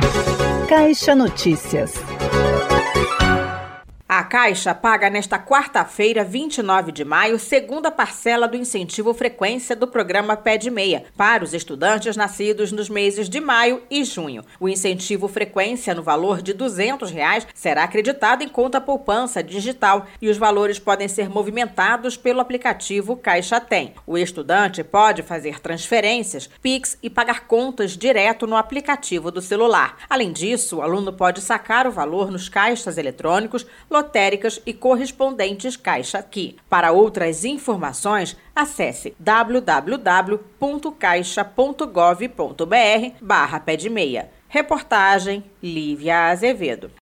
Caixa Notícias. A Caixa paga nesta quarta-feira, 29 de maio, segunda parcela do incentivo frequência do programa Pede Meia para os estudantes nascidos nos meses de maio e junho. O incentivo frequência, no valor de R$ 200, será acreditado em conta poupança digital e os valores podem ser movimentados pelo aplicativo Caixa Tem. O estudante pode fazer transferências, Pix e pagar contas direto no aplicativo do celular. Além disso, o aluno pode sacar o valor nos caixas eletrônicos, lotéricas e correspondentes Caixa Aqui. Para outras informações, acesse www.caixa.gov.br/pedemeia. Reportagem Lívia Azevedo.